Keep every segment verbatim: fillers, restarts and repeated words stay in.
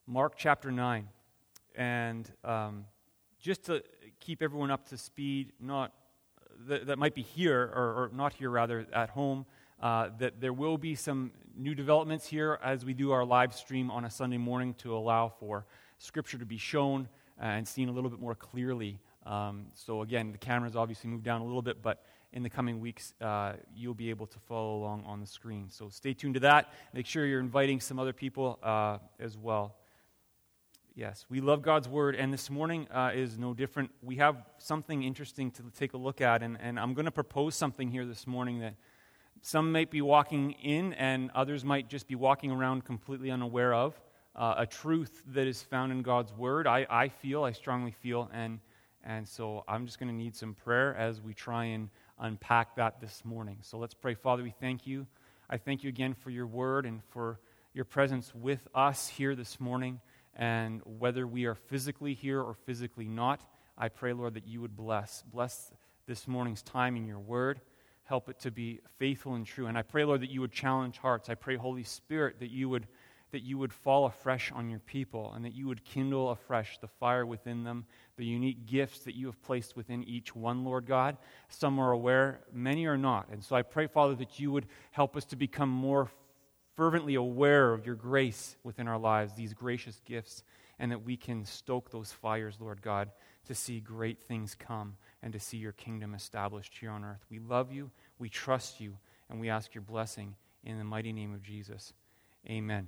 Mark chapter nine. And um, just to keep everyone up to speed, not that, that might be here, or, or not here rather, at home, uh, that there will be some new developments here as we do our live stream on a Sunday morning to allow for Scripture to be shown and seen a little bit more clearly. Um, so again, the camera's obviously moved down a little bit, but in the coming weeks, uh, you'll be able to follow along on the screen. So stay tuned to that. Make sure you're inviting some other people uh, as well. Yes, we love God's Word, and this morning uh, is no different. We have something interesting to take a look at, and, and I'm going to propose something here this morning that some might be walking in, and others might just be walking around completely unaware of. Uh, a truth that is found in God's Word, I, I feel, I strongly feel, and and so I'm just going to need some prayer as we try and unpack that this morning. So let's pray. Father, we thank you. I thank you again for your Word and for your presence with us here this morning. And whether we are physically here or physically not, I pray, Lord, that you would bless. Bless this morning's time in your Word. Help it to be faithful and true. And I pray, Lord, that you would challenge hearts. I pray, Holy Spirit, that you would that you would fall afresh on your people and that you would kindle afresh the fire within them, the unique gifts that you have placed within each one, Lord God. Some are aware, many are not. And so I pray, Father, that you would help us to become more fervently aware of your grace within our lives, these gracious gifts, and that we can stoke those fires, Lord God, to see great things come and to see your kingdom established here on earth. We love you, we trust you, and we ask your blessing in the mighty name of Jesus. Amen.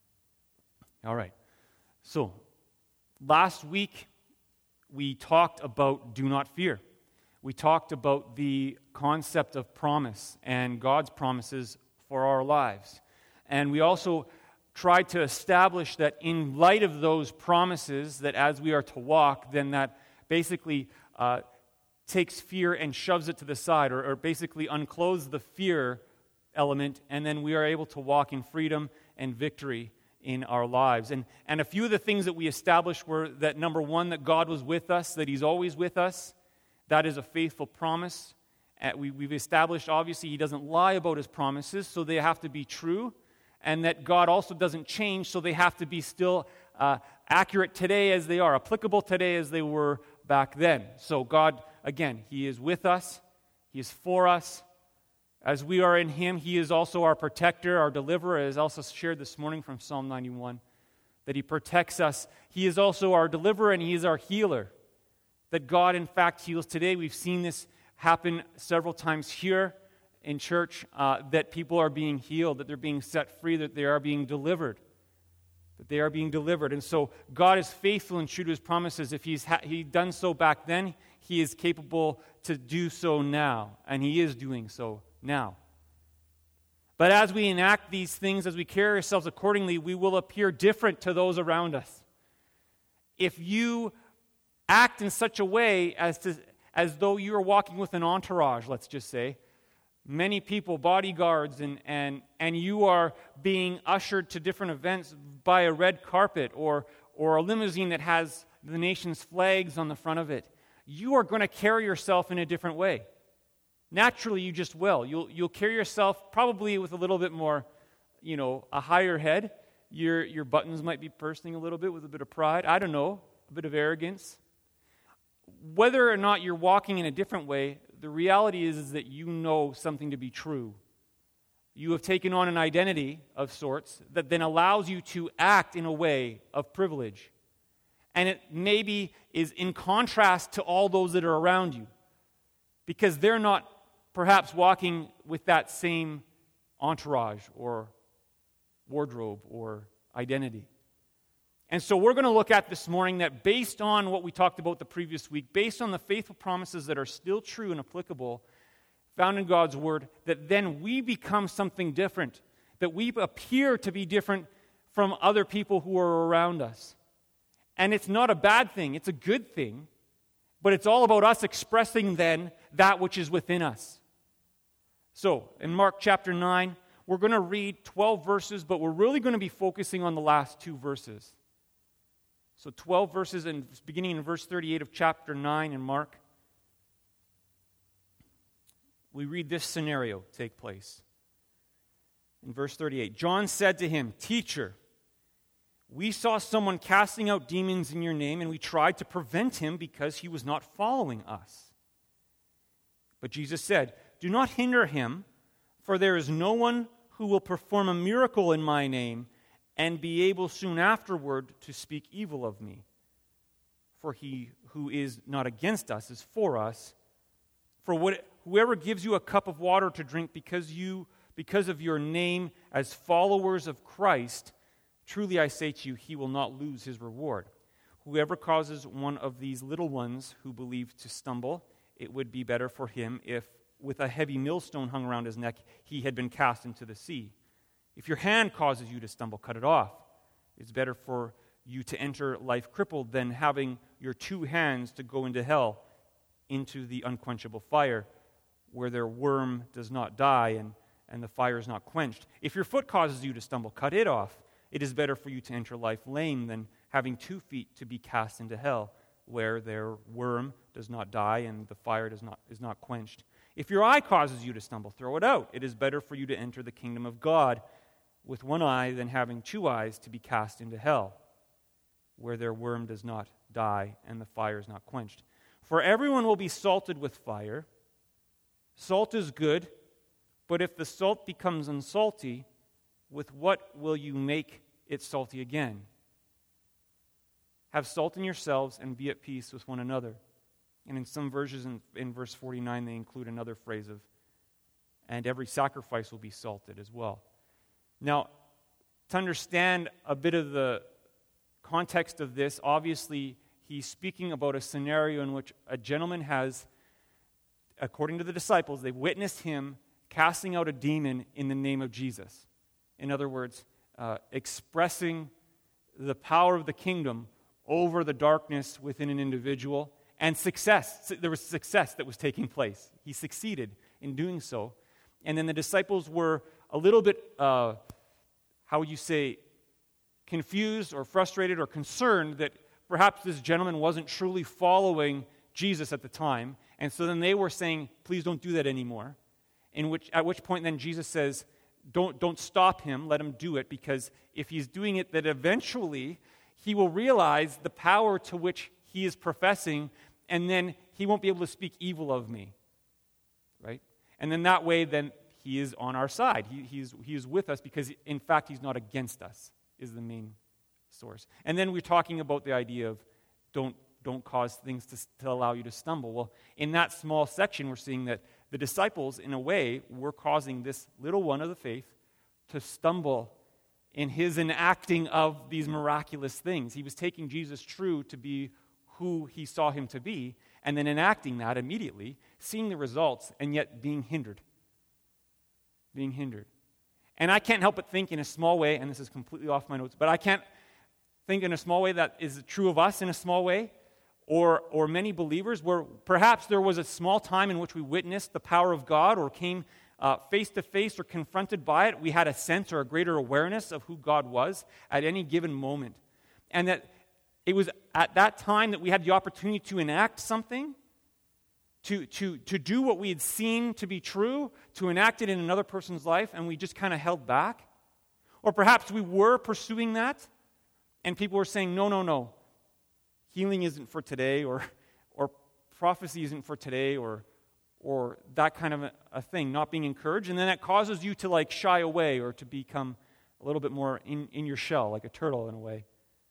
All right. So, last week we talked about do not fear. We talked about the concept of promise and God's promises for our lives. And we also tried to establish that in light of those promises, that as we are to walk, then that basically uh, takes fear and shoves it to the side, or, or basically unclothes the fear element, and then we are able to walk in freedom and victory in our lives. And, and a few of the things that we established were that, number one, that God was with us, that He's always with us. That is a faithful promise. Uh, we, we've established, obviously, He doesn't lie about His promises, so they have to be true. And that God also doesn't change, so they have to be still uh, accurate today as they are, applicable today as they were back then. So God, again, He is with us. He is for us. As we are in Him, He is also our protector, our deliverer, as also shared this morning from Psalm ninety-one, that He protects us. He is also our deliverer, and He is our healer. That God, in fact, heals today. We've seen this happen several times here in church, uh, that people are being healed, that they're being set free, that they are being delivered. That they are being delivered. And so God is faithful and true to His promises. If He's ha- He done so back then, He is capable to do so now. And He is doing so now. But as we enact these things, as we carry ourselves accordingly, we will appear different to those around us. If you act in such a way as to as though you are walking with an entourage, let's just say, many people, bodyguards, and, and, and you are being ushered to different events by a red carpet or, or a limousine that has the nation's flags on the front of it, you are going to carry yourself in a different way. Naturally, you just will. You'll, you'll carry yourself probably with a little bit more, you know, a higher head. Your, your buttons might be bursting a little bit with a bit of pride. I don't know, a bit of arrogance. Whether or not you're walking in a different way, the reality is, is that you know something to be true. You have taken on an identity of sorts that then allows you to act in a way of privilege. And it maybe is in contrast to all those that are around you, because they're not perhaps walking with that same entourage or wardrobe or identity. And so we're going to look at this morning that based on what we talked about the previous week, based on the faithful promises that are still true and applicable, found in God's Word, that then we become something different, that we appear to be different from other people who are around us. And it's not a bad thing, it's a good thing, but it's all about us expressing then that which is within us. So, in Mark chapter nine, we're going to read twelve verses, but we're really going to be focusing on the last two verses. So twelve verses, and beginning in verse thirty-eight of chapter nine in Mark, we read this scenario take place. In verse thirty-eight, John said to him, "Teacher, We saw someone casting out demons in your name, and we tried to prevent him because he was not following us." But Jesus said, "Do not hinder him, for there is no one who will perform a miracle in my name and be able soon afterward to speak evil of me. For he who is not against us is for us. For what, whoever gives you a cup of water to drink because you because of your name as followers of Christ, truly I say to you, he will not lose his reward. Whoever causes one of these little ones who believe to stumble, it would be better for him if, with a heavy millstone hung around his neck, he had been cast into the sea. If your hand causes you to stumble, cut it off. It's better for you to enter life crippled than having your two hands to go into hell, into the unquenchable fire, where their worm does not die and, and the fire is not quenched. If your foot causes you to stumble, cut it off. It is better for you to enter life lame than having two feet to be cast into hell, where their worm does not die and the fire does not is not quenched. If your eye causes you to stumble, throw it out. It is better for you to enter the kingdom of God with one eye than having two eyes to be cast into hell, where their worm does not die and the fire is not quenched. For everyone will be salted with fire. Salt is good, but if the salt becomes unsalty, with what will you make it salty again? Have salt in yourselves and be at peace with one another. And in some versions, in, in verse forty-nine, they include another phrase of, and every sacrifice will be salted as well. Now, to understand a bit of the context of this, obviously, he's speaking about a scenario in which a gentleman has, according to the disciples, they've witnessed him casting out a demon in the name of Jesus. In other words, uh, expressing the power of the kingdom over the darkness within an individual, and success. There was success that was taking place. He succeeded in doing so. And then the disciples were a little bit, uh, how would you say, confused or frustrated or concerned that perhaps this gentleman wasn't truly following Jesus at the time. And so then they were saying, please don't do that anymore. In which, at which point then Jesus says, don't, don't stop him, let him do it, because if he's doing it, that eventually he will realize the power to which he is professing, and then he won't be able to speak evil of me. Right? And then that way, then he is on our side. He, he's, he is with us because, in fact, he's not against us, is the main source. And then we're talking about the idea of don't, don't cause things to, to allow you to stumble. Well, in that small section, we're seeing that the disciples, in a way, were causing this little one of the faith to stumble in his enacting of these miraculous things. He was taking Jesus true to be who he saw him to be, and then enacting that immediately, seeing the results, and yet being hindered. Being hindered. And I can't help but think in a small way, and this is completely off my notes, but I can't think in a small way that is true of us in a small way, or, or many believers, where perhaps there was a small time in which we witnessed the power of God or came uh, face-to-face or confronted by it. We had a sense or a greater awareness of who God was at any given moment. And that it was at that time that we had the opportunity to enact something, to, to, to do what we had seen to be true, to enact it in another person's life, and we just kind of held back. Or perhaps we were pursuing that, and people were saying, no, no, no, healing isn't for today, or or prophecy isn't for today, or or that kind of a, a thing, not being encouraged, and then that causes you to like shy away or to become a little bit more in, in your shell, like a turtle in a way.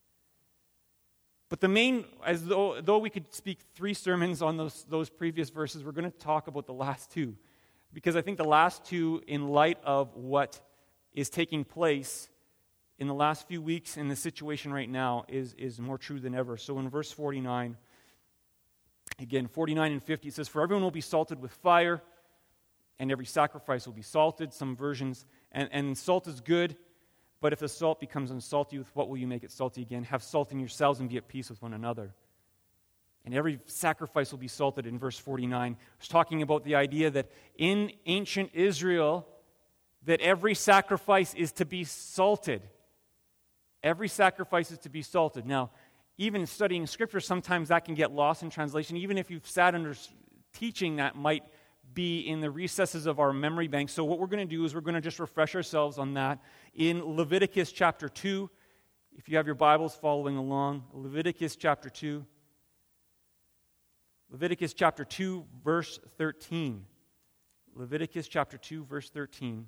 But the main, as though, though we could speak three sermons on those, those previous verses, we're going to talk about the last two. Because I think the last two, in light of what is taking place in the last few weeks in the situation right now, is, is more true than ever. So in verse forty-nine, again, forty-nine and fifty, it says, "For everyone will be salted with fire, and every sacrifice will be salted." Some versions, and, and salt is good. But if the salt becomes unsalty, with what will you make it salty again? Have salt in yourselves and be at peace with one another. And every sacrifice will be salted in verse forty-nine. It's talking about the idea that in ancient Israel, that every sacrifice is to be salted. Every sacrifice is to be salted. Now, even studying Scripture, sometimes that can get lost in translation. Even if you've sat under teaching, that might be in the recesses of our memory bank. So what we're going to do is we're going to just refresh ourselves on that. In Leviticus chapter two, If you have your Bibles following along, Leviticus chapter two. Leviticus chapter two, verse thirteen. Leviticus chapter two, verse thirteen.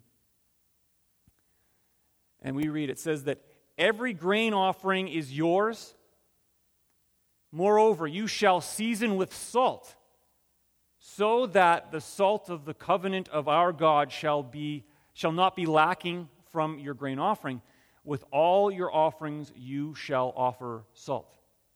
And we read, it says that every grain offering is yours. Moreover, you shall season with salt, so that the salt of the covenant of our God shall be shall not be lacking from your grain offering. With all your offerings you shall offer salt.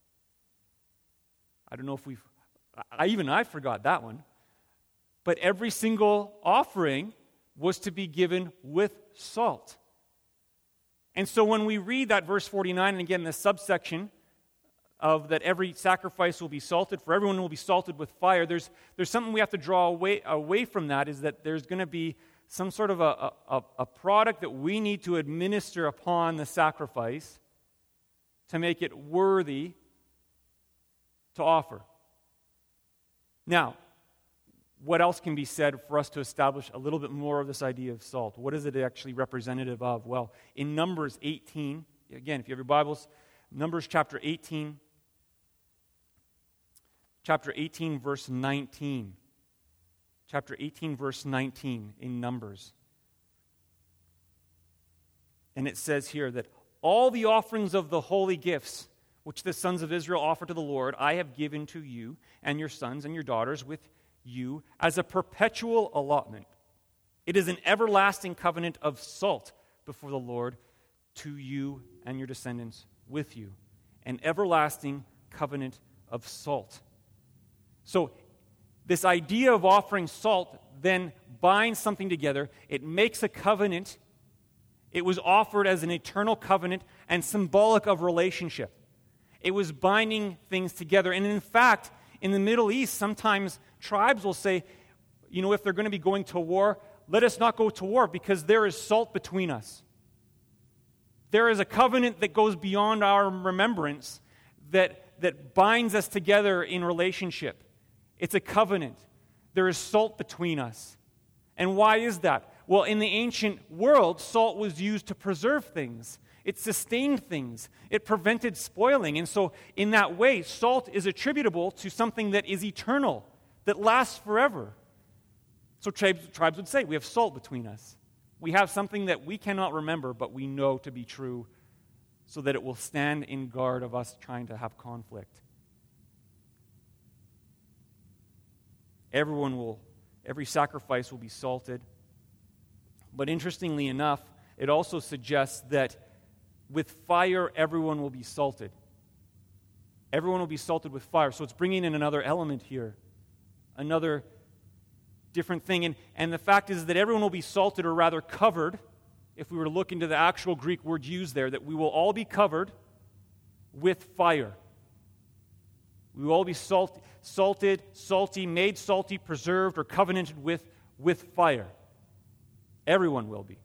I don't know if we've, I, even I forgot that one. But every single offering was to be given with salt. And so when we read that verse forty-nine, and again, the subsection of that every sacrifice will be salted, for everyone will be salted with fire, there's, there's something we have to draw away, away from that, is that there's going to be some sort of a, a, a product that we need to administer upon the sacrifice to make it worthy to offer. Now, what else can be said for us to establish a little bit more of this idea of salt? What is it actually representative of? Well, in Numbers eighteen, again, if you have your Bibles, Numbers chapter eighteen, chapter eighteen, verse nineteen. Chapter eighteen, verse nineteen in Numbers. And it says here that all the offerings of the holy gifts which the sons of Israel offer to the Lord, I have given to you and your sons and your daughters with you as a perpetual allotment. It is an everlasting covenant of salt before the Lord to you and your descendants with you. An everlasting covenant of salt. So, this idea of offering salt then binds something together. It makes a covenant. It was offered as an eternal covenant and symbolic of relationship. It was binding things together. And in fact, in the Middle East, sometimes tribes will say, you know, if they're going to be going to war, let us not go to war because there is salt between us. There is a covenant that goes beyond our remembrance that, that binds us together in relationship. It's a covenant. There is salt between us. And why is that? Well, in the ancient world, salt was used to preserve things. It sustained things. It prevented spoiling. And so, in that way, salt is attributable to something that is eternal, that lasts forever. So tribes, tribes would say, we have salt between us. We have something that we cannot remember, but we know to be true, so that it will stand in guard of us trying to have conflict. Everyone will, every sacrifice will be salted. But interestingly enough, it also suggests that with fire, everyone will be salted. Everyone will be salted with fire. So it's bringing in another element here, another different thing. And, and the fact is that everyone will be salted, or rather covered, if we were to look into the actual Greek word used there, that we will all be covered with fire. We will all be salt, salted, salty, made salty, preserved, or covenanted with, with fire. Everyone will be.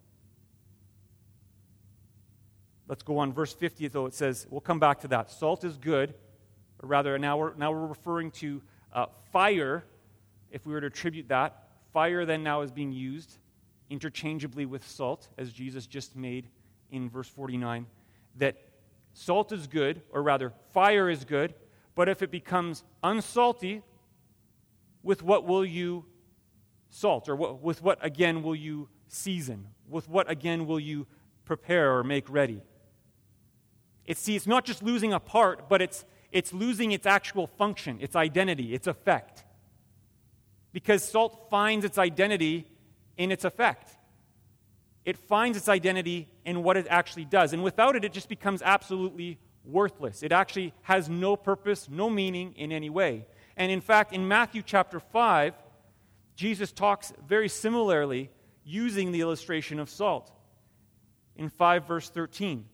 Let's go on. Verse fifty, though, it says, we'll come back to that. Salt is good, or rather, now we're, now we're referring to uh, fire, if we were to attribute that. Fire then now is being used interchangeably with salt, as Jesus just made in verse forty-nine, that salt is good, or rather, fire is good, but if it becomes unsalty, with what will you salt? Or what, with what, again, will you season? With what, again, will you prepare or make ready? It's, see, it's not just losing a part, but it's, it's losing its actual function, its identity, its effect. Because salt finds its identity in its effect. It finds its identity in what it actually does. And without it, it just becomes absolutely worthless. It actually has no purpose, no meaning in any way. And in fact, in Matthew chapter five, Jesus talks very similarly using the illustration of salt. In five verse thirteen.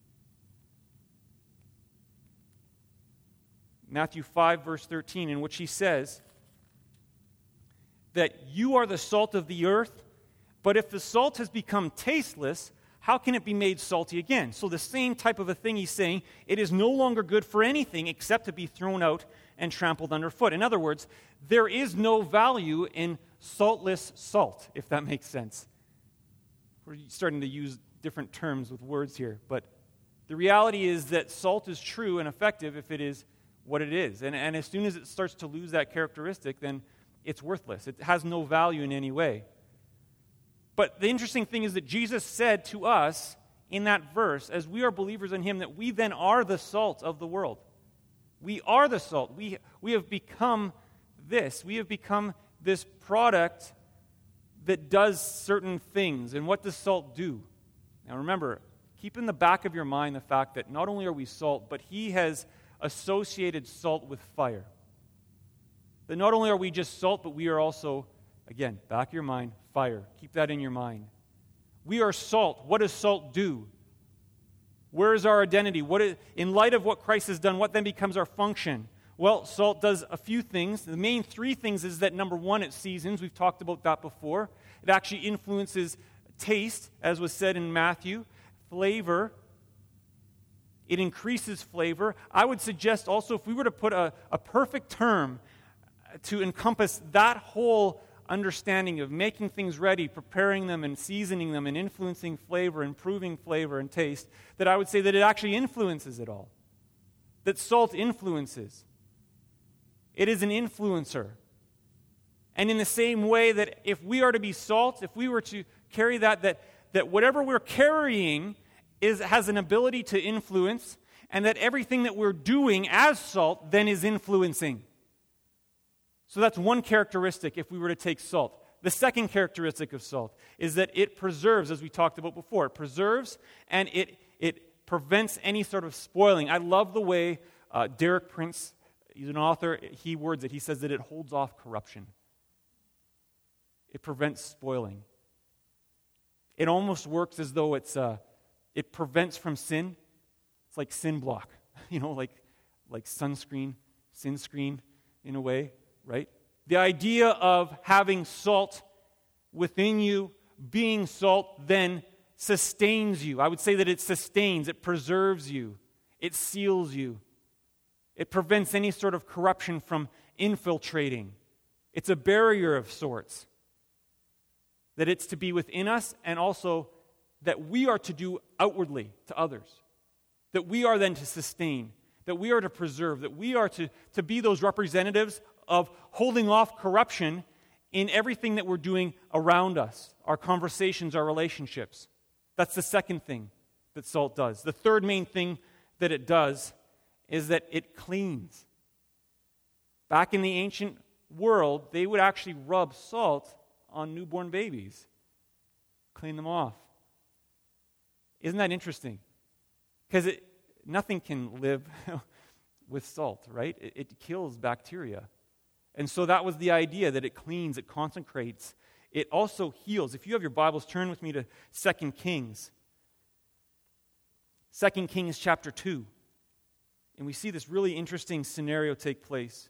Matthew five verse thirteen, in which he says that you are the salt of the earth, but if the salt has become tasteless, how can it be made salty again? So the same type of a thing he's saying, it is no longer good for anything except to be thrown out and trampled underfoot. In other words, there is no value in saltless salt, if that makes sense. We're starting to use different terms with words here, but The reality is that salt is true and effective if it is what it is. And, and as soon as it starts to lose that characteristic, then it's worthless. It has no value in any way. But the interesting thing is that Jesus said to us in that verse, as we are believers in him, that we then are the salt of the world. We are the salt. We, we have become this. We have become this product that does certain things. And what does salt do? Now remember, keep in the back of your mind the fact that not only are we salt, but he has associated salt with fire. That not only are we just salt, but we are also, again, back of your mind, fire. Keep that in your mind. We are salt. What does salt do? Where is our identity? What is, in light of what Christ has done, what then becomes our function? Well, salt does a few things. The main three things is that, number one, it seasons. We've talked about that before. It actually influences taste, as was said in Matthew. Flavor. It increases flavor. I would suggest also, if we were to put a, a perfect term to encompass that whole understanding of making things ready, preparing them and seasoning them and influencing flavor, improving flavor and taste, that I would say that it actually influences it all. That salt influences. It is an influencer. And in the same way that if we are to be salt, if we were to carry that, that, that whatever we're carrying is, has an ability to influence, and that everything that we're doing as salt then is influencing. So that's one characteristic if we were to take salt. The second characteristic of salt is that it preserves, as we talked about before. It preserves and it, it prevents any sort of spoiling. I love the way uh, Derek Prince, he's an author, he words it. He says that it holds off corruption. It prevents spoiling. It almost works as though it's uh, it prevents from sin. It's like sin block, you know, like like sunscreen, sin screen in a way. Right? The idea of having salt within you, being salt, then sustains you. I would say that it sustains, it preserves you, it seals you. It prevents any sort of corruption from infiltrating. It's a barrier of sorts. That it's to be within us, and also that we are to do outwardly to others. That we are then to sustain, that we are to preserve, that we are to, to be those representatives of holding off corruption in everything that we're doing around us, our conversations, our relationships. That's the second thing that salt does. The third main thing that it does is that it cleans. Back in the ancient world, they would actually rub salt on newborn babies, clean them off. Isn't that interesting? Because nothing can live with salt, right? It, it kills bacteria. And so that was the idea, that it cleans, it consecrates, it also heals. If you have your Bibles, turn with me to Second Kings. Second Kings chapter two. And we see this really interesting scenario take place.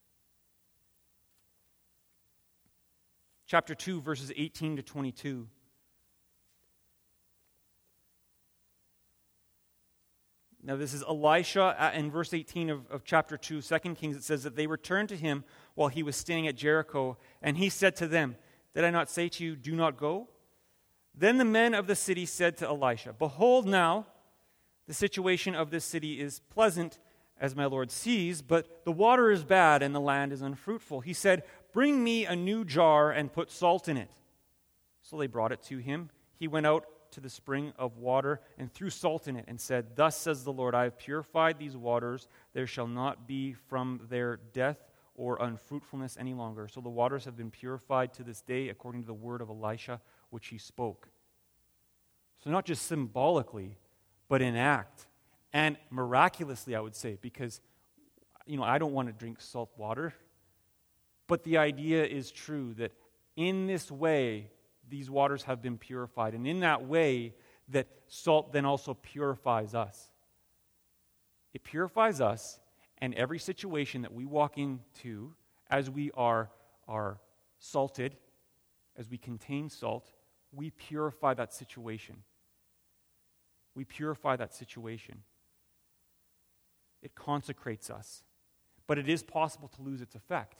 Chapter two, verses eighteen to twenty-two. Now this is Elisha in verse eighteen of, of chapter two, Second Kings. It says that they returned to him while he was staying at Jericho, and he said to them, "Did I not say to you, do not go?" Then the men of the city said to Elisha, "Behold now, the situation of this city is pleasant, as my Lord sees, but the water is bad and the land is unfruitful." He said, "Bring me a new jar and put salt in it." So they brought it to him. He went out to the spring of water and threw salt in it and said, "Thus says the Lord, I have purified these waters. There shall not be from their death or unfruitfulness any longer." So the waters have been purified to this day according to the word of Elisha, which he spoke. So not just symbolically, but in act. And miraculously, I would say, because, you know, I don't want to drink salt water. But the idea is true that in this way, these waters have been purified. And in that way, that salt then also purifies us. It purifies us, and every situation that we walk into, as we are, are salted, as we contain salt, we purify that situation. We purify that situation. It consecrates us. But it is possible to lose its effect.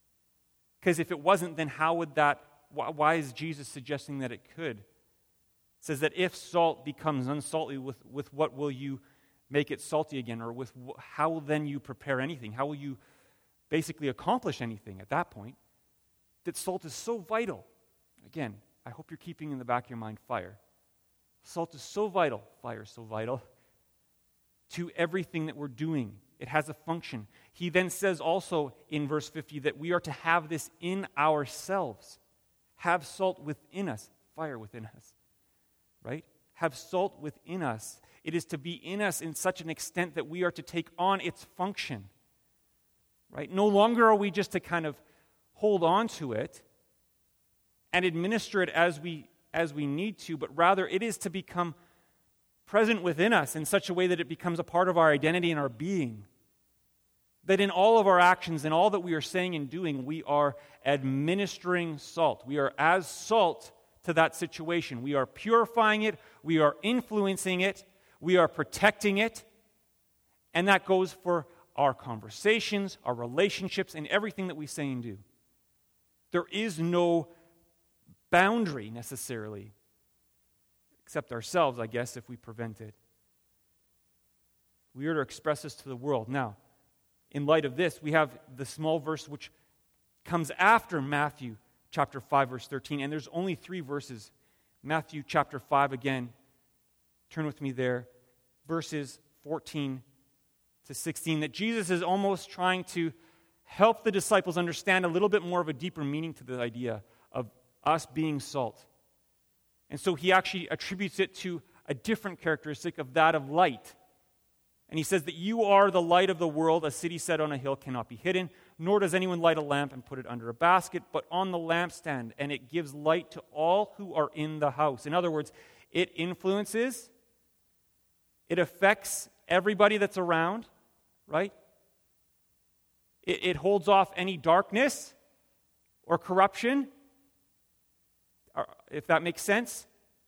Because if it wasn't, then how would that, why is Jesus suggesting that it could? It says that if salt becomes unsalty, with, with what will you make it salty again? Or with wh- how will then you prepare anything? How will you basically accomplish anything at that point? That salt is so vital. Again, I hope you're keeping in the back of your mind fire. Salt is so vital, fire is so vital, to everything that we're doing. It has a function. He then says also in verse fifty that we are to have this in ourselves. Have salt within us, fire within us, right? Have salt within us. It is to be in us in such an extent that we are to take on its function, right? No longer are we just to kind of hold on to it and administer it as we as we need to, but rather it is to become present within us in such a way that it becomes a part of our identity and our being. That in all of our actions and all that we are saying and doing, we are administering salt. We are as salt to that situation. We are purifying it, we are influencing it, we are protecting it, and that goes for our conversations, our relationships, and everything that we say and do. There is no boundary necessarily, except ourselves, I guess, if we prevent it. We are to express this to the world. Now, in light of this, we have the small verse which comes after Matthew chapter five, verse thirteen, and there's only three verses. Matthew chapter five again, turn with me there, verses fourteen to sixteen, that Jesus is almost trying to help the disciples understand a little bit more of a deeper meaning to the idea of us being salt. And so he actually attributes it to a different characteristic of that of light. And he says that you are the light of the world. A city set on a hill cannot be hidden, nor does anyone light a lamp and put it under a basket, but on the lampstand, and it gives light to all who are in the house. In other words, it influences, it affects everybody that's around, right? It, it holds off any darkness or corruption, if that makes sense.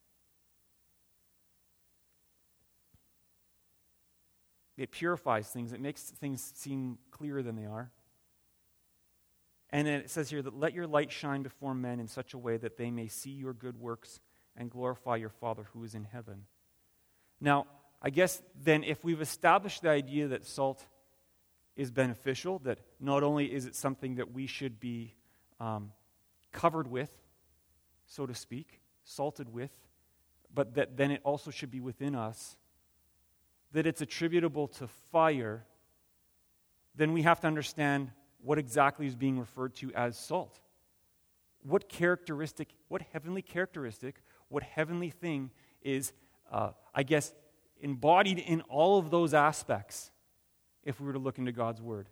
It purifies things. It makes things seem clearer than they are. And then it says here that let your light shine before men in such a way that they may see your good works and glorify your Father who is in heaven. Now, I guess then if we've established the idea that salt is beneficial, that not only is it something that we should be um, covered with, so to speak, salted with, but that then it also should be within us, that it's attributable to fire, then we have to understand what exactly is being referred to as salt. What characteristic, what heavenly characteristic, what heavenly thing is, uh, I guess, embodied in all of those aspects if we were to look into God's Word.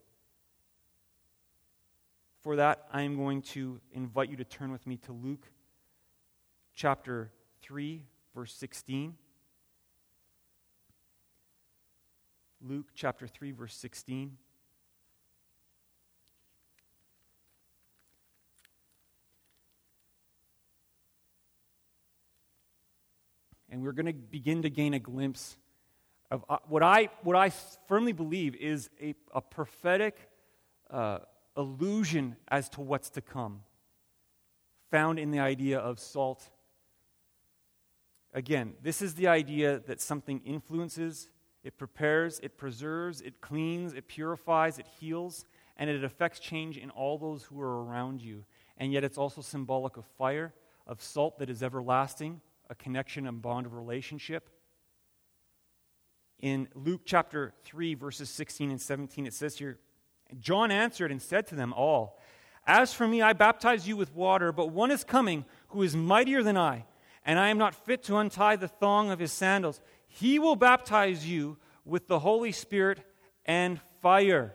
For that, I am going to invite you to turn with me to Luke chapter three, verse sixteen. Luke chapter three, verse sixteen. And we're going to begin to gain a glimpse of uh, what I what I firmly believe is a, a prophetic uh, illusion as to what's to come, found in the idea of salt. Again, this is the idea that something influences, it prepares, it preserves, it cleans, it purifies, it heals, and it affects change in all those who are around you. And yet it's also symbolic of fire, of salt that is everlasting, a connection and bond of relationship. In Luke chapter three, verses sixteen and seventeen, it says here, John answered and said to them all, as for me, I baptize you with water, but one is coming who is mightier than I, and I am not fit to untie the thong of his sandals. He will baptize you with the Holy Spirit and fire.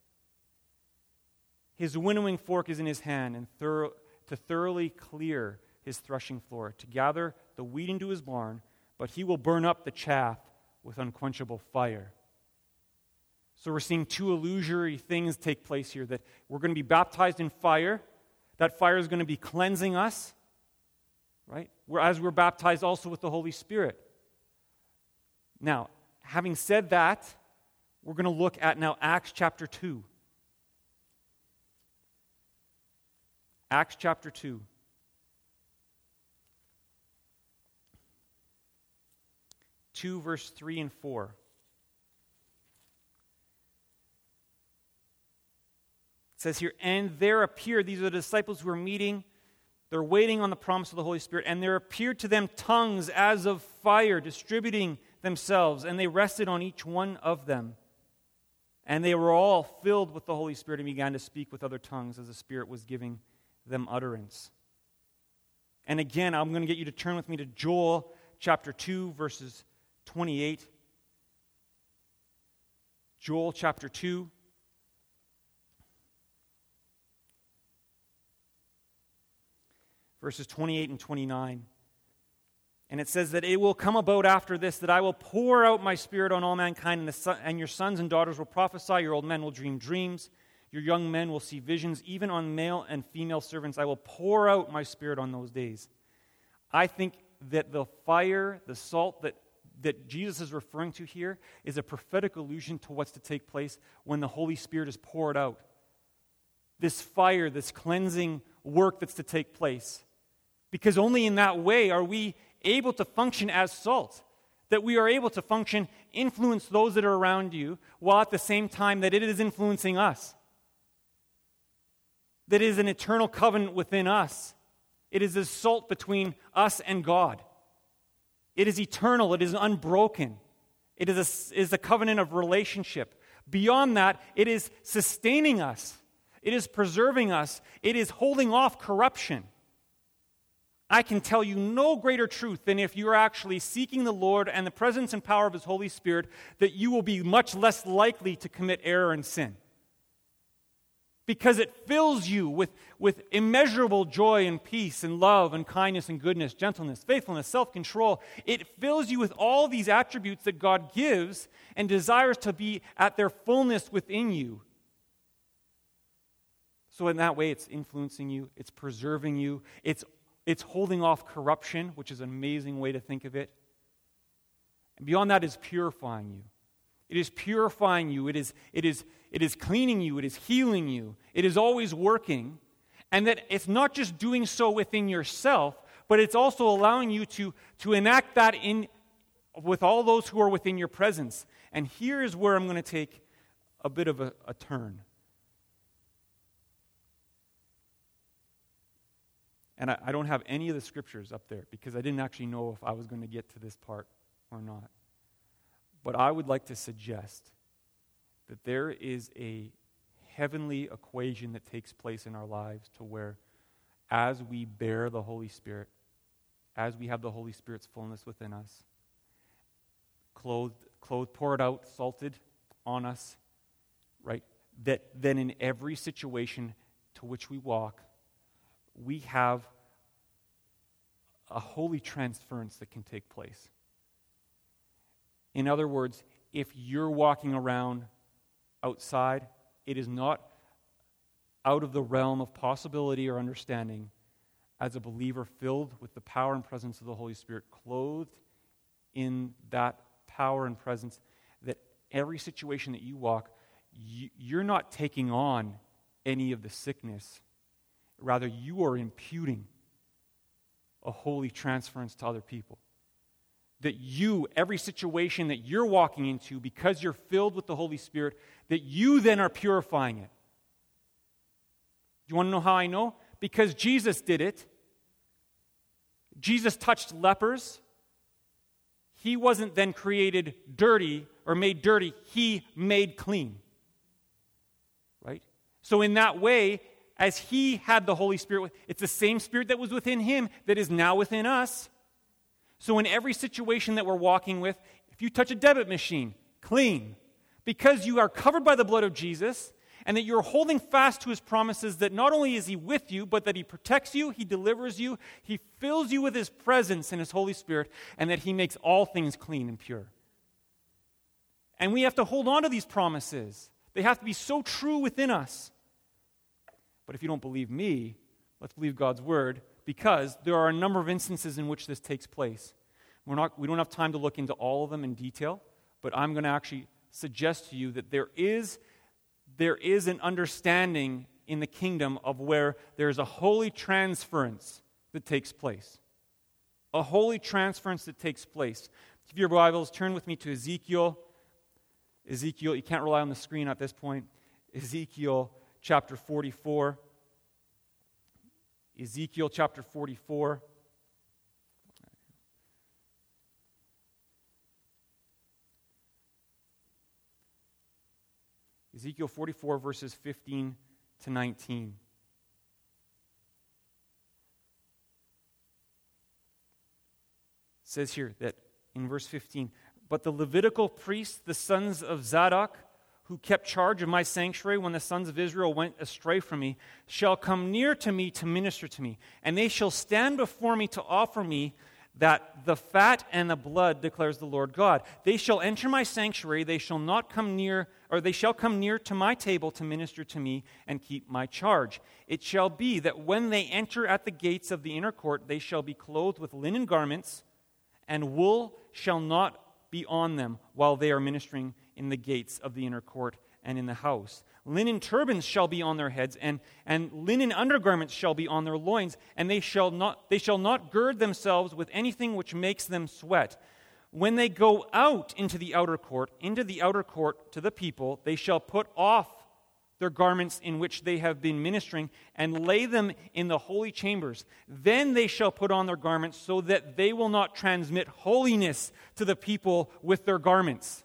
His winnowing fork is in his hand, and thorough, to thoroughly clear his threshing floor, to gather the wheat into his barn, but he will burn up the chaff with unquenchable fire. So we're seeing two illusory things take place here, that we're going to be baptized in fire. That fire is going to be cleansing us, right? As we're baptized also with the Holy Spirit. Now, having said that, we're going to look at now Acts chapter two. Acts chapter two. two, verse three and four. It says here, and there appeared, these are the disciples who are meeting, they're waiting on the promise of the Holy Spirit, and there appeared to them tongues as of fire, distributing themselves, and they rested on each one of them. And they were all filled with the Holy Spirit and began to speak with other tongues as the Spirit was giving them utterance. And again, I'm going to get you to turn with me to Joel chapter two, verses twenty-eight. Joel chapter two. Verses twenty-eight and twenty-nine. And it says that it will come about after this that I will pour out my Spirit on all mankind, and, the son, and your sons and daughters will prophesy, your old men will dream dreams, your young men will see visions, even on male and female servants I will pour out my Spirit on those days. I think that the fire, the salt that, that Jesus is referring to here is a prophetic allusion to what's to take place when the Holy Spirit is poured out. This fire, this cleansing work that's to take place. Because only in that way are we able to function as salt, that we are able to function, influence those that are around you, while at the same time that it is influencing us. That it is an eternal covenant within us. It is a salt between us and God. It is eternal. It is unbroken. It is a, is a covenant of relationship. Beyond that, it is sustaining us. It is preserving us. It is holding off corruption. I can tell you no greater truth than if you are actually seeking the Lord and the presence and power of His Holy Spirit, that you will be much less likely to commit error and sin. Because it fills you with, with immeasurable joy and peace and love and kindness and goodness, gentleness, faithfulness, self-control. It fills you with all these attributes that God gives and desires to be at their fullness within you. So in that way, it's influencing you, it's preserving you, it's It's holding off corruption, which is an amazing way to think of it. And beyond that is purifying you. It is purifying you. It is, it is, it is cleaning you. It is healing you. It is always working. And that it's not just doing so within yourself, but it's also allowing you to, to enact that in with all those who are within your presence. And here is where I'm going to take a bit of a, a turn. And I, I don't have any of the scriptures up there because I didn't actually know if I was going to get to this part or not. But I would like to suggest that there is a heavenly equation that takes place in our lives to where as we bear the Holy Spirit, as we have the Holy Spirit's fullness within us, clothed, clothed, poured out, salted on us, right? That then in every situation to which we walk, we have a holy transference that can take place. In other words, if you're walking around outside, it is not out of the realm of possibility or understanding as a believer filled with the power and presence of the Holy Spirit, clothed in that power and presence, that every situation that you walk, you're not taking on any of the sickness. Rather, you are imputing a holy transference to other people. That you, every situation that you're walking into, because you're filled with the Holy Spirit, that you then are purifying it. Do you want to know how I know? Because Jesus did it. Jesus touched lepers. He wasn't then created dirty or made dirty. He made clean. Right? So in that way, as he had the Holy Spirit, it's the same Spirit that was within him that is now within us. So in every situation that we're walking with, if you touch a debit machine, clean. Because you are covered by the blood of Jesus, and that you're holding fast to his promises that not only is he with you, but that he protects you, he delivers you, he fills you with his presence and his Holy Spirit, and that he makes all things clean and pure. And we have to hold on to these promises. They have to be so true within us. But if you don't believe me, let's believe God's word, because there are a number of instances in which this takes place. We're not, we don't have time to look into all of them in detail, but I'm going to actually suggest to you that there is, there is an understanding in the kingdom of where there's a holy transference that takes place. A holy transference that takes place. If you have your Bibles, turn with me to Ezekiel. Ezekiel, you can't rely on the screen at this point. Ezekiel chapter forty-four. Ezekiel chapter forty-four. Ezekiel forty-four, verses fifteen to nineteen. It says here that in verse fifteen, "But the Levitical priests, the sons of Zadok, who kept charge of my sanctuary when the sons of Israel went astray from me, shall come near to me to minister to me, and they shall stand before me to offer me that the fat and the blood, declares the Lord God. They shall enter my sanctuary, they shall not come near, or they shall come near to my table to minister to me and keep my charge. It shall be that when they enter at the gates of the inner court, they shall be clothed with linen garments, and wool shall not be on them while they are ministering in the gates of the inner court and in the house. Linen turbans shall be on their heads, and, and linen undergarments shall be on their loins, and they shall not they shall not gird themselves with anything which makes them sweat. When they go out into the outer court, into the outer court to the people, they shall put off their garments in which they have been ministering, and lay them in the holy chambers. Then they shall put on their garments, so that they will not transmit holiness to the people with their garments."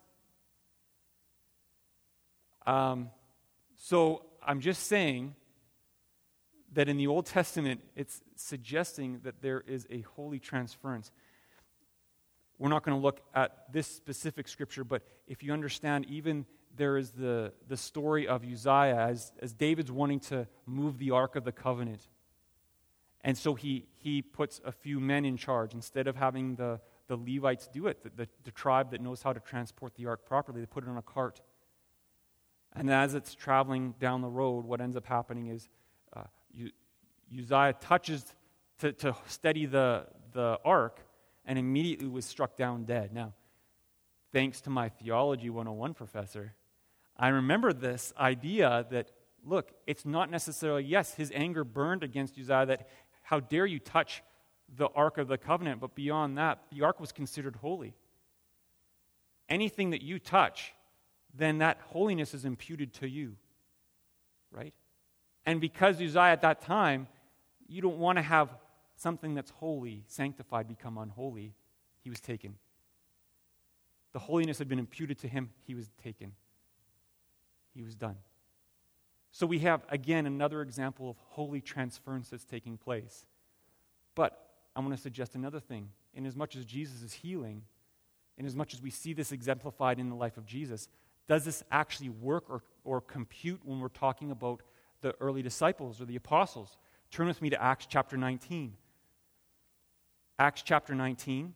Um, so I'm just saying that in the Old Testament, it's suggesting that there is a holy transference. We're not going to look at this specific scripture, but if you understand, even there is the, the story of Uzziah as, as David's wanting to move the Ark of the Covenant. And so he, he puts a few men in charge. Instead of having the, the Levites do it, the, the, the tribe that knows how to transport the Ark properly, they put it on a cart. And as it's traveling down the road, what ends up happening is uh, Uzziah touches to, to steady the, the ark and immediately was struck down dead. Now, thanks to my Theology one oh one professor, I remember this idea that, look, it's not necessarily, yes, his anger burned against Uzziah, that how dare you touch the Ark of the Covenant, but beyond that, the Ark was considered holy. Anything that you touch, then that holiness is imputed to you, right? And because Uzziah at that time, you don't want to have something that's holy, sanctified, become unholy. He was taken. The holiness had been imputed to him. He was taken. He was done. So we have, again, another example of holy transference that's taking place. But I want to suggest another thing. In as much as Jesus is healing, in as much as we see this exemplified in the life of Jesus, does this actually work or, or compute when we're talking about the early disciples or the apostles? Turn with me to Acts chapter nineteen. Acts chapter nineteen.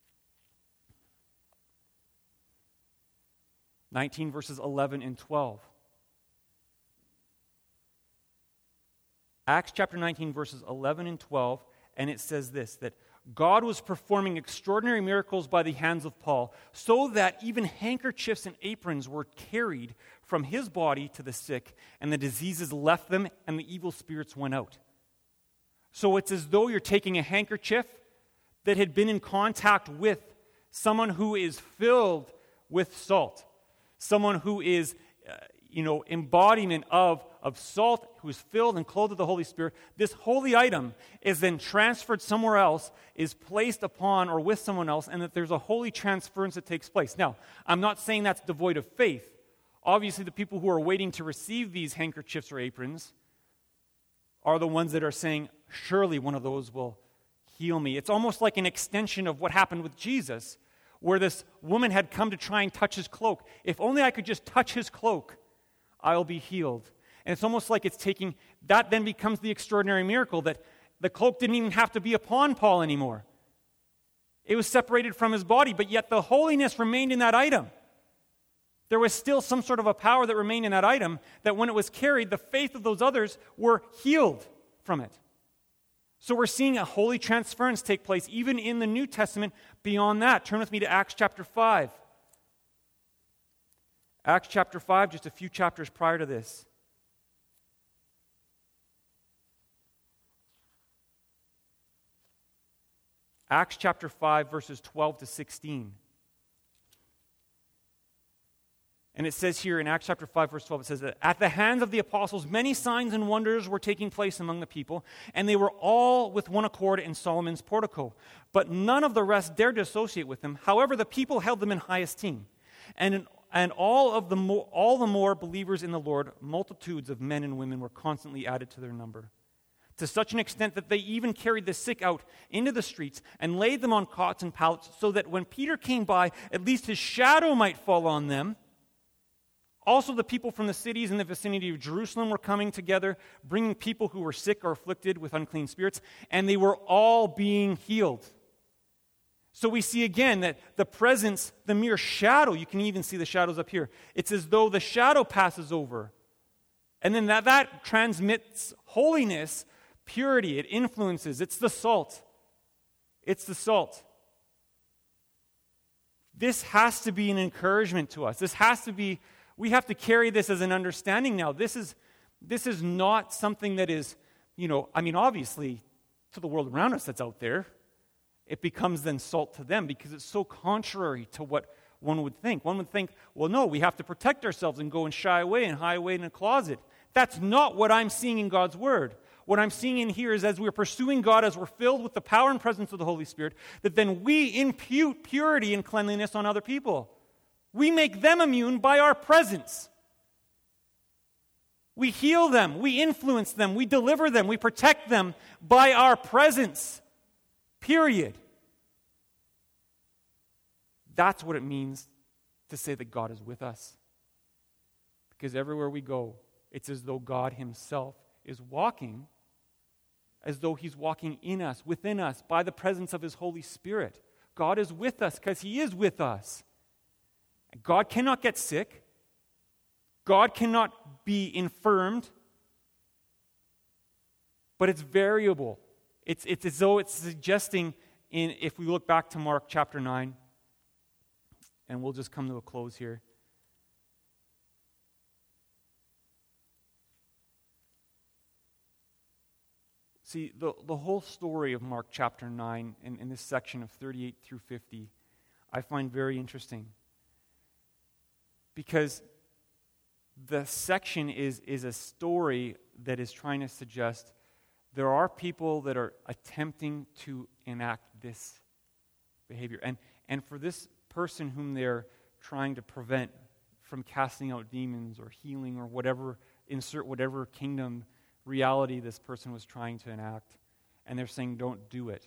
nineteen verses eleven and twelve. Acts chapter nineteen verses eleven and twelve, and it says this, that God was performing extraordinary miracles by the hands of Paul, so that even handkerchiefs and aprons were carried from his body to the sick, and the diseases left them, and the evil spirits went out. So it's as though you're taking a handkerchief that had been in contact with someone who is filled with salt, someone who is, uh, you know, embodiment of, of salt, who is filled and clothed with the Holy Spirit. This holy item is then transferred somewhere else, is placed upon or with someone else, and that there's a holy transference that takes place. Now, I'm not saying that's devoid of faith. Obviously, the people who are waiting to receive these handkerchiefs or aprons are the ones that are saying, surely one of those will heal me. It's almost like an extension of what happened with Jesus, where this woman had come to try and touch his cloak. If only I could just touch his cloak, I'll be healed. And it's almost like it's taking, that then becomes the extraordinary miracle, that the cloak didn't even have to be upon Paul anymore. It was separated from his body, but yet the holiness remained in that item. There was still some sort of a power that remained in that item, that when it was carried, the faith of those others were healed from it. So we're seeing a holy transference take place, even in the New Testament. Beyond that, turn with me to Acts chapter five. Acts chapter five, just a few chapters prior to this. Acts chapter five, verses twelve to sixteen. And it says here in Acts chapter five, verse twelve, it says that at the hands of the apostles, many signs and wonders were taking place among the people, and they were all with one accord in Solomon's portico. But none of the rest dared to associate with them. However, the people held them in high esteem. And, in, and all of the mo- all the more believers in the Lord, multitudes of men and women were constantly added to their number, to such an extent that they even carried the sick out into the streets and laid them on cots and pallets, so that when Peter came by, at least his shadow might fall on them. Also, the people from the cities in the vicinity of Jerusalem were coming together, bringing people who were sick or afflicted with unclean spirits, and they were all being healed. So we see again that the presence, the mere shadow, you can even see the shadows up here. It's as though the shadow passes over. And then that, that transmits holiness, purity, it influences. It's the salt. It's the salt. This has to be an encouragement to us. This has to be... We have to carry this as an understanding now. This is, this is not something that is, you know, I mean, obviously, to the world around us that's out there, it becomes then salt to them because it's so contrary to what one would think. One would think, well, no, we have to protect ourselves and go and shy away and hide away in a closet. That's not what I'm seeing in God's Word. What I'm seeing in here is as we're pursuing God, as we're filled with the power and presence of the Holy Spirit, that then we impute purity and cleanliness on other people. We make them immune by our presence. We heal them, we influence them, we deliver them, we protect them by our presence. Period. That's what it means to say that God is with us. Because everywhere we go, it's as though God Himself is walking, as though He's walking in us, within us, by the presence of His Holy Spirit. God is with us because He is with us. God cannot get sick. God cannot be infirmed. But it's variable. It's, it's as though it's suggesting, in if we look back to Mark chapter nine, and we'll just come to a close here. See, the, the whole story of Mark chapter nine, in, in this section of thirty-eight through fifty, I find very interesting. Because the section is, is a story that is trying to suggest there are people that are attempting to enact this behavior. And, and for this person whom they're trying to prevent from casting out demons or healing or whatever, insert whatever kingdom reality this person was trying to enact, and they're saying, don't do it.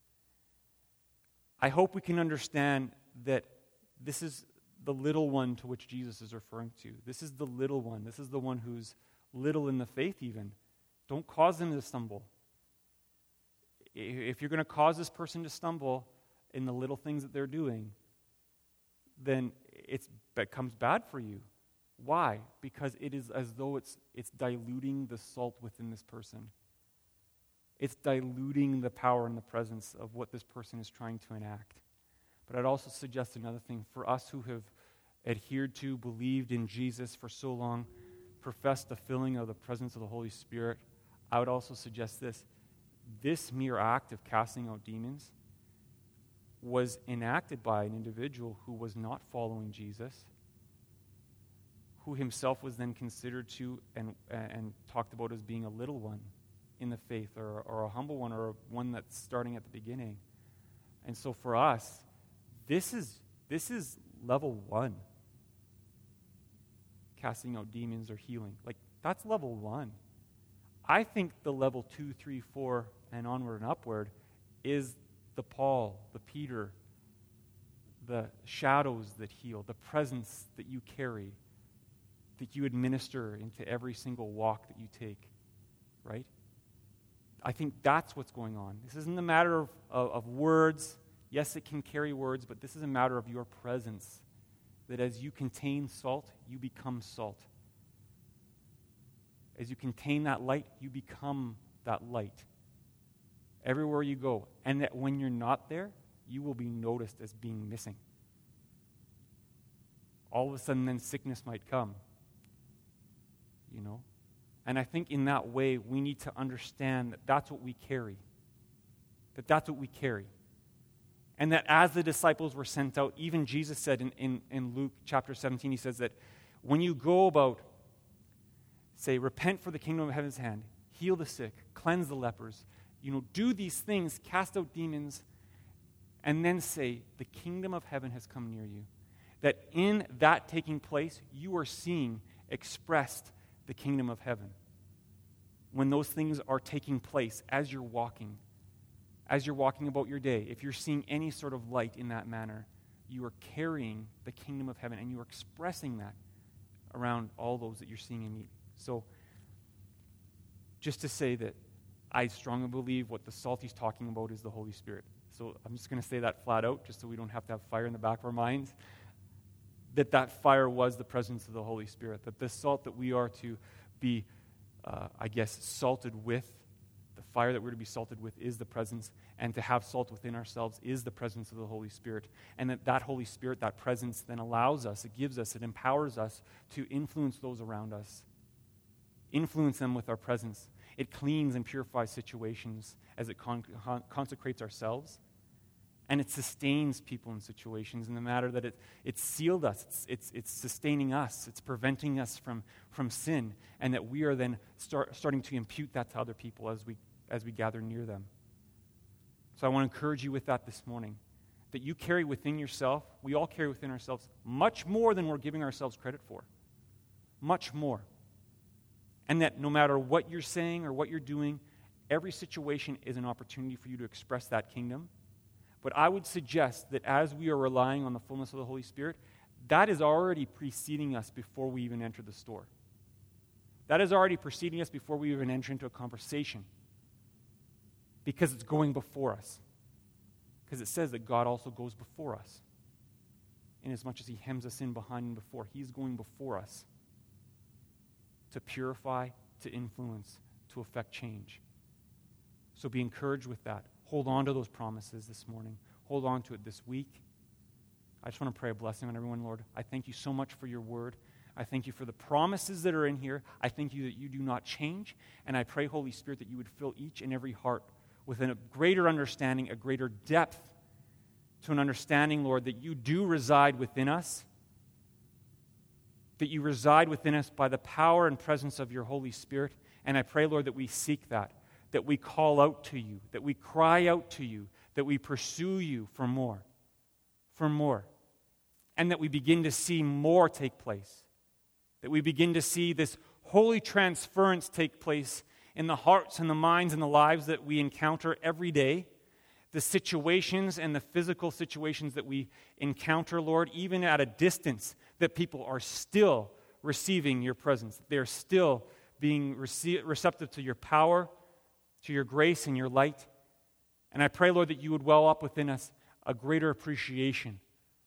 I hope we can understand that this is the little one to which Jesus is referring to. This is the little one. This is the one who's little in the faith even. Don't cause them to stumble. If you're going to cause this person to stumble in the little things that they're doing, then it's, it becomes bad for you. Why? Because it is as though it's, it's diluting the salt within this person. It's diluting the power and the presence of what this person is trying to enact. But I'd also suggest another thing. For us who have adhered to, believed in Jesus for so long, professed the filling of the presence of the Holy Spirit, I would also suggest this. This mere act of casting out demons was enacted by an individual who was not following Jesus, who himself was then considered to and, and talked about as being a little one in the faith, or, or a humble one, or one that's starting at the beginning. And so for us, This is this is level one. Casting out demons or healing. Like, that's level one. I think the level two, three, four, and onward and upward is the Paul, the Peter, the shadows that heal, the presence that you carry, that you administer into every single walk that you take, right? I think that's what's going on. This isn't a matter of, of, of words. Yes, it can carry words, but this is a matter of your presence. That as you contain salt, you become salt. As you contain that light, you become that light. Everywhere you go. And that when you're not there, you will be noticed as being missing. All of a sudden, then sickness might come. You know? And I think in that way, we need to understand that that's what we carry. That that's what we carry. And that as the disciples were sent out, even Jesus said in, in, in Luke chapter seventeen, he says that when you go about, say, repent for the kingdom of heaven's hand, heal the sick, cleanse the lepers, you know, do these things, cast out demons, and then say, the kingdom of heaven has come near you. That in that taking place, you are seeing expressed the kingdom of heaven. When those things are taking place as you're walking, as you're walking about your day, if you're seeing any sort of light in that manner, you are carrying the kingdom of heaven, and you are expressing that around all those that you're seeing and meeting. So, just to say that I strongly believe what the salt he's talking about is the Holy Spirit. So I'm just going to say that flat out, just so we don't have to have fire in the back of our minds, that that fire was the presence of the Holy Spirit, that this salt that we are to be, uh, I guess, salted with, the fire that we're to be salted with is the presence, and to have salt within ourselves is the presence of the Holy Spirit. And that that Holy Spirit, that presence, then allows us, it gives us, it empowers us to influence those around us, influence them with our presence. It cleans and purifies situations as it con- con- consecrates ourselves. And it sustains people in situations in the matter that it, it's sealed us. It's, it's, it's sustaining us. It's preventing us from, from sin. And that we are then start, starting to impute that to other people as we, as we gather near them. So I want to encourage you with that this morning. That you carry within yourself, we all carry within ourselves, much more than we're giving ourselves credit for. Much more. And that no matter what you're saying or what you're doing, every situation is an opportunity for you to express that kingdom. But I would suggest that as we are relying on the fullness of the Holy Spirit, that is already preceding us before we even enter the store. That is already preceding us before we even enter into a conversation. Because it's going before us. Because it says that God also goes before us. Inasmuch as he hems us in behind and before, he's going before us to purify, to influence, to affect change. So be encouraged with that. Hold on to those promises this morning. Hold on to it this week. I just want to pray a blessing on everyone, Lord. I thank you so much for your word. I thank you for the promises that are in here. I thank you that you do not change. And I pray, Holy Spirit, that you would fill each and every heart with a greater understanding, a greater depth to an understanding, Lord, that you do reside within us, that you reside within us by the power and presence of your Holy Spirit. And I pray, Lord, that we seek that, that we call out to you, that we cry out to you, that we pursue you for more, for more, and that we begin to see more take place, that we begin to see this holy transference take place in the hearts and the minds and the lives that we encounter every day, the situations and the physical situations that we encounter, Lord, even at a distance, that people are still receiving your presence. They're still being rece- receptive to your power, to your grace and your light. And I pray, Lord, that you would well up within us a greater appreciation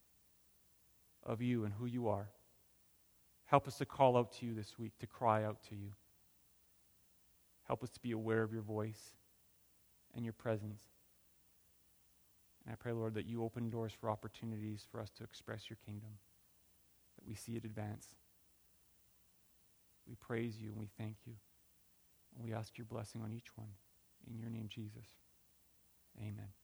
of you and who you are. Help us to call out to you this week, to cry out to you. Help us to be aware of your voice and your presence. And I pray, Lord, that you open doors for opportunities for us to express your kingdom, that we see it advance. We praise you and we thank you. And we ask your blessing on each one. In your name, Jesus. Amen.